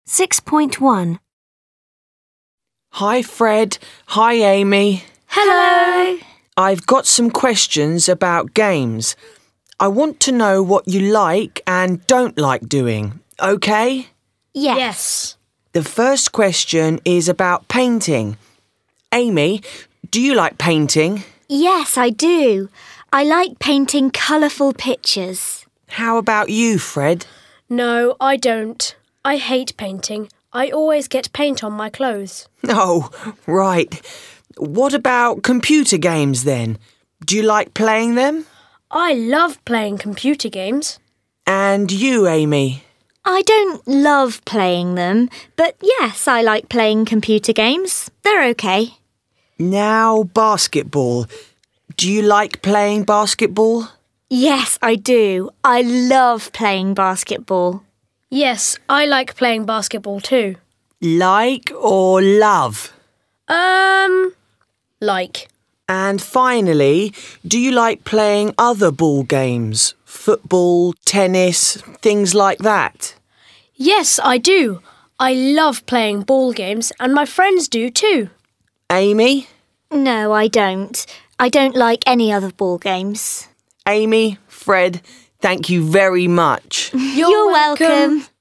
6.1. Hi, Fred. Hi, Amy. Hello. I've got some questions about games. I want to know what you like and don't like doing, okay? Yes. The first question is about painting. Amy, do you like painting? Yes, I do. I like painting colourful pictures. How about you, Fred? No, I don't. I hate painting. I always get paint on my clothes. Oh, right. What about computer games then? Do you like playing them? I love playing computer games. And you, Amy? I don't love playing them, but yes, I like playing computer games. They're okay. Now, basketball. Do you like playing basketball? Yes, I do. I love playing basketball. Yes, I like playing basketball too. Like or love? Like. And finally, do you like playing other ball games? Football, tennis, things like that? Yes, I do. I love playing ball games and my friends do too. Amy? No, I don't. I don't like any other ball games. Amy, Fred, thank you very much. You're welcome.